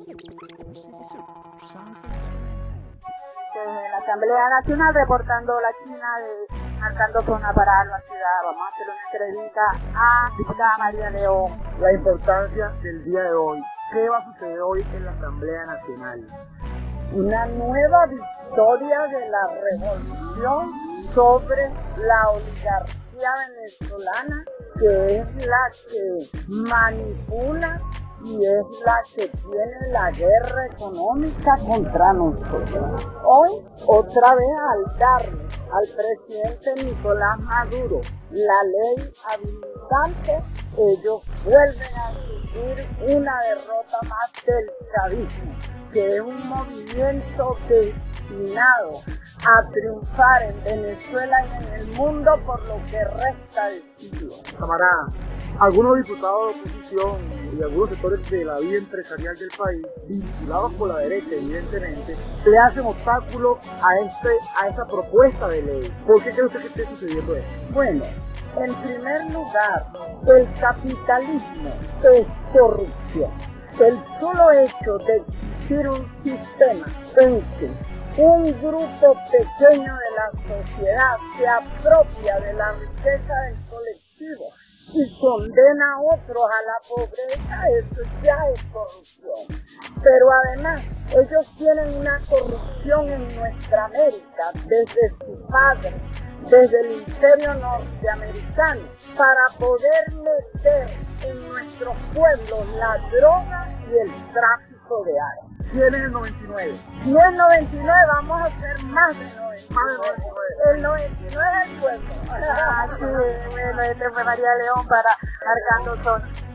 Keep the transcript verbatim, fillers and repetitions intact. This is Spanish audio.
Desde la Asamblea Nacional reportando la China de marcando zona para la ciudad. Vamos a hacer una entrevista a diputada María León. La importancia del día de hoy. ¿Qué va a suceder hoy en la Asamblea Nacional? Una nueva victoria de la revolución sobre la oligarquía venezolana, que es la que manipula y es la que tiene la guerra económica contra nosotros. Hoy, otra vez al darle al presidente Nicolás Maduro la ley habilitante, ellos vuelven a sufrir una derrota más del chavismo, que es un movimiento destinado a triunfar en Venezuela y en el mundo por lo que resta del siglo. Camarada, algunos diputados de oposición y algunos sectores de la vida empresarial del país, vinculados por la derecha evidentemente, le hacen obstáculo a, este, a esa propuesta de ley. ¿Por qué cree usted que esté sucediendo esto? Bueno, en primer lugar, el capitalismo es corrupción. El solo hecho de existir un sistema en que un grupo pequeño de la sociedad se apropia de la riqueza del colectivo y condena a otros a la pobreza, eso ya es corrupción. Pero además, ellos tienen una corrupción en nuestra América desde su padre, desde el imperio norteamericano, para poder meter en nuestros pueblos la droga y el tráfico de armas. ¿Quién es el noventa y nueve? Si es noventa y nueve, vamos a hacer más de noventa y nueve. Más de noventa y nueve. El noventa y nueve es el pueblo. Ah, sí, bueno, este fue María León para Marcando Zona.